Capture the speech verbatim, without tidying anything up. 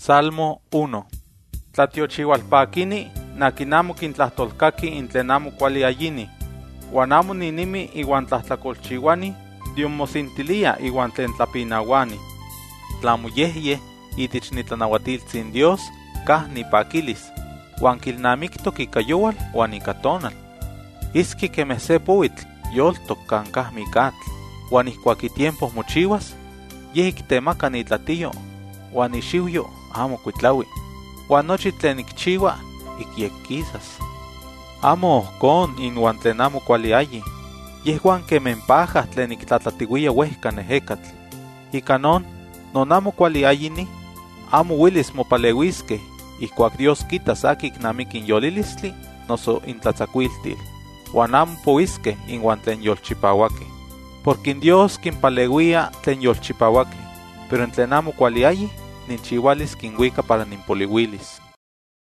Salmo uno. Tlatiochihualpaquini, nakinamo quintlahtolcaqui in tlen amo cuali ayini. Uan amo ninimi iuan tlahtlacolchiuani, dionmosintilia iuan tlen tlapinauani. Tlamoyehye itich nitlanauatiltzin Dios, kah nipaquilis, uan kilnamictoc ika yowal uan ika tonal. Iski quemeh se pouitl, yoltoc kan kah micatl, uan ihcuac itiempos mochiuas, yeh ictemaca nitlatiyo, uan ixiuyo amo cuitlaui, uan nochi tlen icchiua icyecquisas. Amo ohcon inuan tlen amo cuali ayi, yehuan quemeh paja tlen ictlatlatiuia uehca nehecatl. Ica non, non amo cuali ayini, amo uelis mopaleuisqueh, ihcuac Dios quitas aki icnamic inyolilistli, noso intlatzacuiltil, uan amo poisqueh inuan tlen yolchipauaqueh. Porque in Dios quinpaleuia tlen yolchipauaqueh, pero en tlen amo cuali ayi, ninchiualis quinhuica para ninpoliuilis.